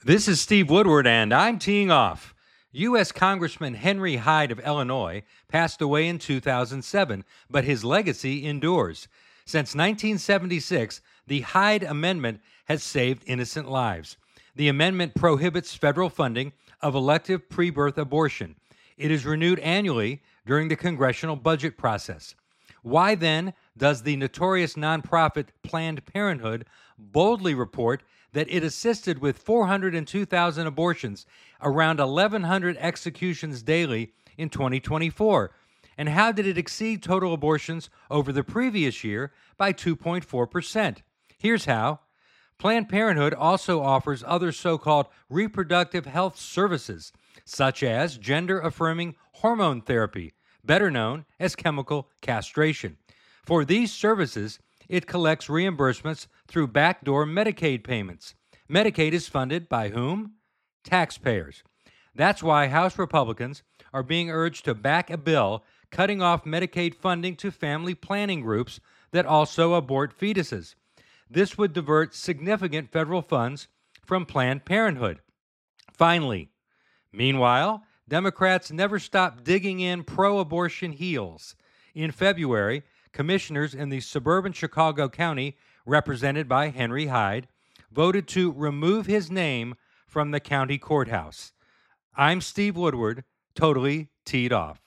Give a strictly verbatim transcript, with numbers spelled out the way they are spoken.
This is Steve Woodward, and I'm teeing off. U S. Congressman Henry Hyde of Illinois passed away in two thousand seven, but his legacy endures. Since nineteen seventy-six, the Hyde Amendment has saved innocent lives. The amendment prohibits federal funding of elective pre-birth abortion. It is renewed annually during the congressional budget process. Why then does the notorious nonprofit Planned Parenthood boldly report that it assisted with four hundred two thousand abortions, around eleven hundred executions daily in twenty twenty-four? And how did it exceed total abortions over the previous year by two point four percent? Here's how. Planned Parenthood also offers other so-called reproductive health services, such as gender-affirming hormone therapy, better known as chemical castration. For these services, it collects reimbursements through backdoor Medicaid payments. Medicaid is funded by whom? Taxpayers. That's why House Republicans are being urged to back a bill cutting off Medicaid funding to family planning groups that also abort fetuses. This would divert significant federal funds from Planned Parenthood. Finally, meanwhile, Democrats never stop digging in pro-abortion heels. In February, commissioners in the suburban Chicago County, represented by Henry Hyde, voted to remove his name from the county courthouse. I'm Steve Woodward, totally teed off.